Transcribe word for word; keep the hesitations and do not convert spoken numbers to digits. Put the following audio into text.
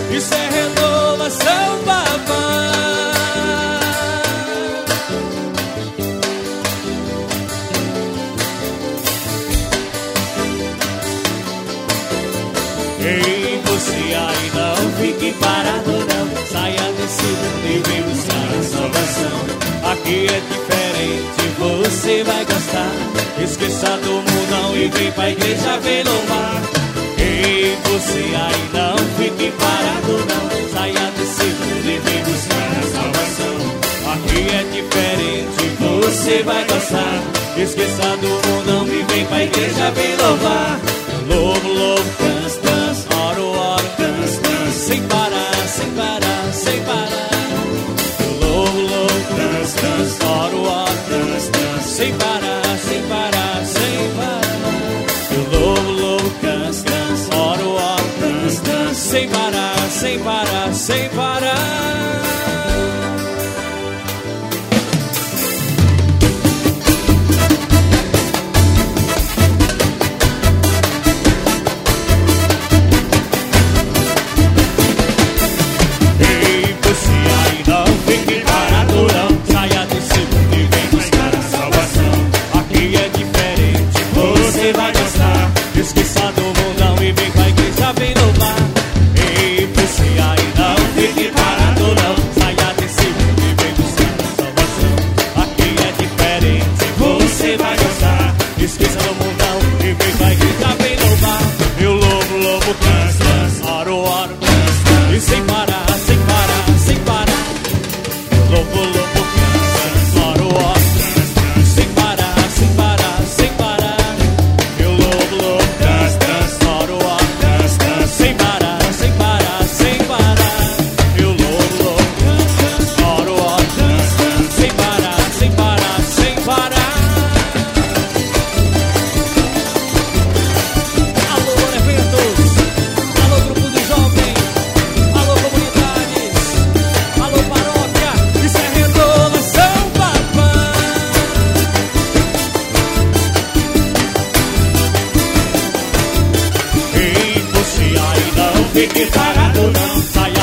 Isso é renovação, papai. Ei, você aí não fique parado não. Saia desse mundo e vem buscar a salvação. Aqui é diferente, você vai gostar. Esqueça do mundão e vem pra igreja, vem louvar. Ei, você aí não fique parado não. Saia desse mundo e vem buscar a salvação. Aqui é diferente, você vai gostar. Esqueça do mundão e vem pra igreja, vem louvar. Louvo, louvo, canso, canso, oro, oro, canso, canso, sem parar, sem parar, sem parar. Louvo, louvo, canso, canso, oro, oro, canso, canso, sem parar, sem parar, sem parar. Eu louvo, louvo, canso, canso, oro, oro, canso, canso, sem parar, sem parar, sem parar. Esqueça do mundão e vem pra igreja, vem louvar. Ei, você aí não fique parado não. Saia desse mundo e vem buscar a salvação. Aqui é diferente, você vai gostar. Esqueça do mundão e vem pra igreja, vem louvar. Eu louvo, louvo, canso, canso, oro, oro, canso, e sem parar, sem parar, sem parar. Eu louvo, louvo, canso, oro, oro, canso, sem parar, sem parar, sem parar. Eu louvo, louvo, sem parar, sem parar, sem parar. Eu louvo, louvo, canso, oro, oro, canso, sem parar, sem parar, sem parar. Alô, eventos, alô, grupo de jovens, alô, comunidades, alô, paróquia, isso é renovação, papai. Ei, você aí não fique parado não. Saia